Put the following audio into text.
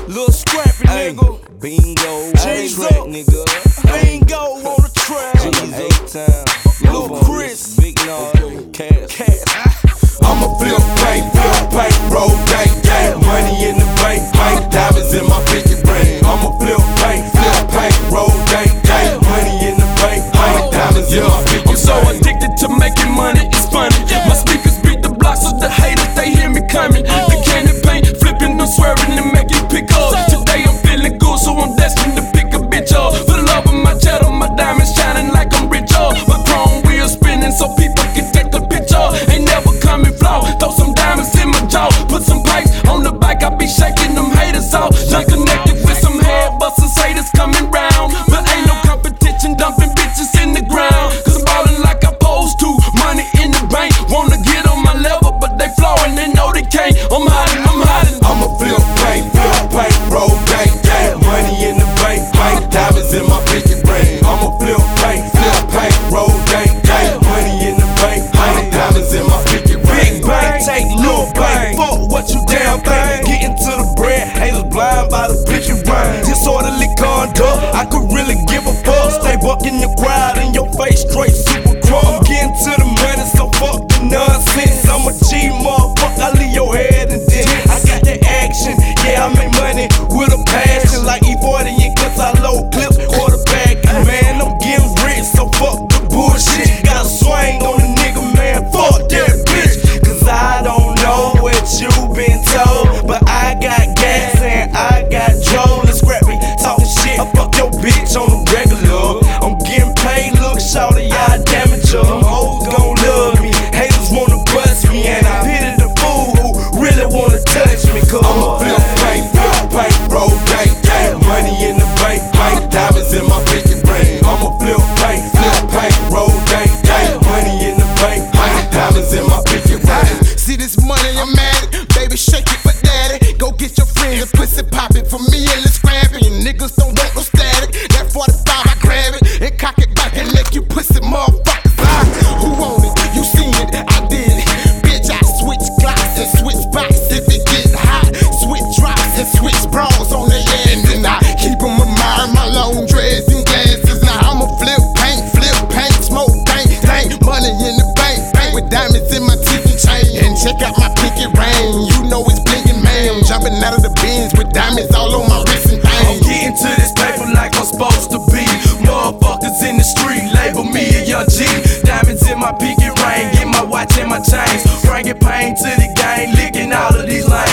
Little scrappy nigga. Bingo on the track, nigga. Bingo on the track. A-Town. Lil Chris. Big Nard. Cash. I'ma flip paint, roll gang, money in the bank, diamonds in my pinky ring. I'ma flip paint, roll gang, money in the bank, diamonds in my pinky ring. I'm so addicted to making money, it's funny. My speakers beat the blocks so the haters, they hear me coming. The candy paint, flipping, I'm swerving and making pick up. Today I'm feeling good, so I'm destined to pick a bitch up. For the love of my cheddar, my diamonds shining like I'm rich up. My chrome wheels spinning so people can take the picture. Ain't never coming flaw, throw some diamonds in my jaw. Put some pipes on the bike, I be shaking them haters off. Not connected with some head busters, haters coming round. But ain't no competition, dumping bitches in the ground. Cause I'm ballin' like I supposed to, money in the bank. Wanna get on my level, but they flawin', they know they can't. I'm hiding. I'ma flip paint, roll gang, money in the bank, diamonds in my pinky ring. I'ma flip paint, roll gang, money in the bank, diamonds in my pinky ring. Big bang, take little bang. Fuck what you damn think. Getting to the bread, haters blind by the pinky ring. Disorderly conduct, I could really give a fuck. Stay bucking the crowd in your face, straight super crunk. I'm getting to the money, so fuck the nonsense. I'm a G motherfucker, I leave your head and then I got the action. Yeah, I make money with a passion, like E40 and cuts I load clips, quarterback. Man, I'm getting rich, so fuck the bullshit. Got a swing on the nigga, man, fuck that bitch. Cause I don't know what you been told, but I got gas and I got Joe. Let's scrap me, talking shit. I fuck your bitch on the regular. I'm getting paid, look, shawty, I damage her. Hoes gon' love me, haters wanna bust me, and I pity the fool who really wanna touch me. Cause I'ma flip paint, roll gang, money in the bank, diamonds in my pinky ring. I'ma flip paint, roll gang, money in the bank, diamonds in my pinky ring. See this money, I'm at it. Baby, shake it for daddy. Go get your friends and pussy poppin' for me and let's grab it. And niggas don't want no static. That 45, I grab it and cock it back and make you pussy motherfuckers. Who want it? You seen it, I did it. Bitch, I switch glocks and switch box if it get hot. Switch drops and switch bras on the end. And I keep them admiring my long dreads and glasses. Now I'ma flip paint, smoke paint, money in the bank, with diamonds in my teeth and chain. And check out my pinky ring, you know it's blinking, man. I'm jumping out of the bins with diamonds all on my wrist and thing. I'm getting to this paper like I'm supposed to be. Motherfuckers in the street label me a young G. Diamonds in my pinky ring, get my watch and my chains. Bringing pain to the game, licking all of these lanes.